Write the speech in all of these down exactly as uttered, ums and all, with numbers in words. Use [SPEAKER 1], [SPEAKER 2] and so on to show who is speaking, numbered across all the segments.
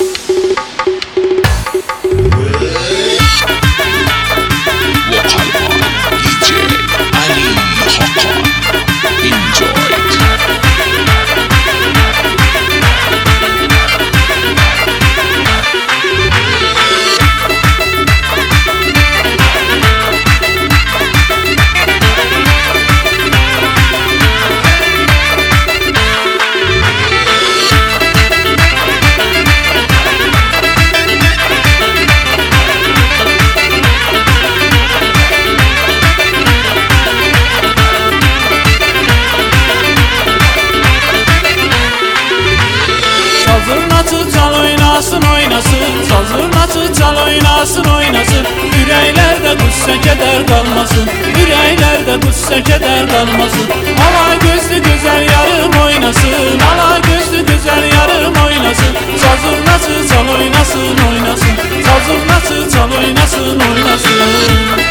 [SPEAKER 1] Çal oynasın oynasın, saz zurnatı çal oynasın oynasın. Yüreklerde qüssə kədər qalmasın, yüreklerde qüssə kədər qalmasın. Ala gözlü güzel yarım oynasın, ala gözlü güzel yarım oynasın. Saz zurnatı çal oynasın oynasın, saz zurnatı çal oynasın oynasın.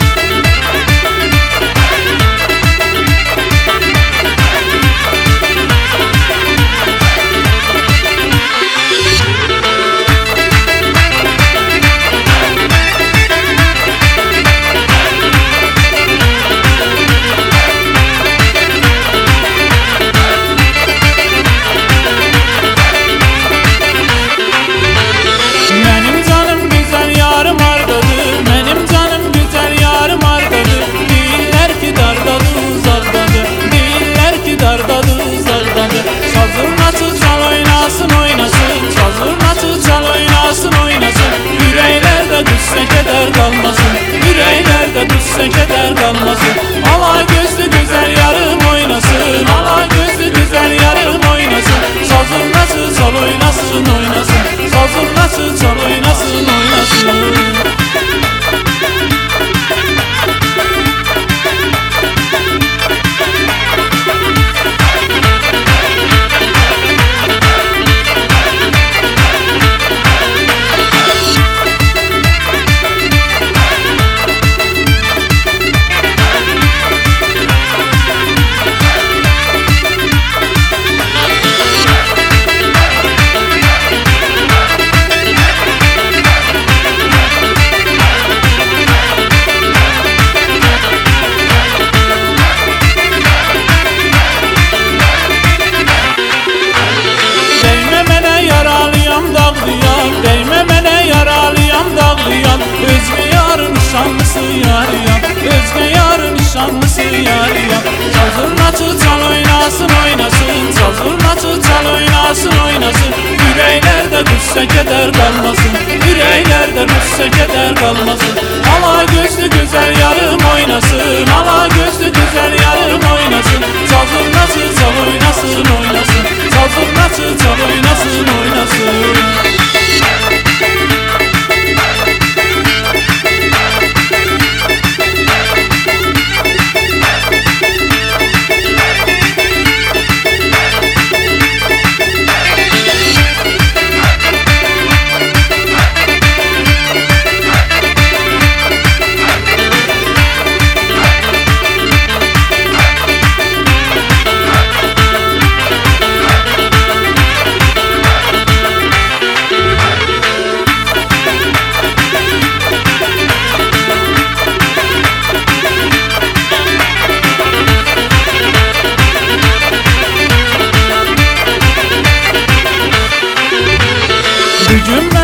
[SPEAKER 1] Qüssə kədər qalmasın, yüreklerde qüssə kədər qalmasın. Ala gözlü güzel yarım oynasın, ala gözlü güzel yarım oynasın. Sazın nasıl çal oynasın oynasın, sazın nasıl çal oynasın oynasın. Nişanlısı yarıyam, özge yarın nişanlısı yarıyam. Saz zurnatı çal oynasın oynasın, saz zurnatı çal oynasın oynasın. Yüreklerde qüssə kədər qalmasın, yüreklerde qüssə kədər qalmasın. Ala gözlü güzel yarım oynasın, ala gözlü güzel yarım oynasın. Saz zurnatı çal oynasın oynasın, saz zurnatı çal oynasın oynasın. Gücüm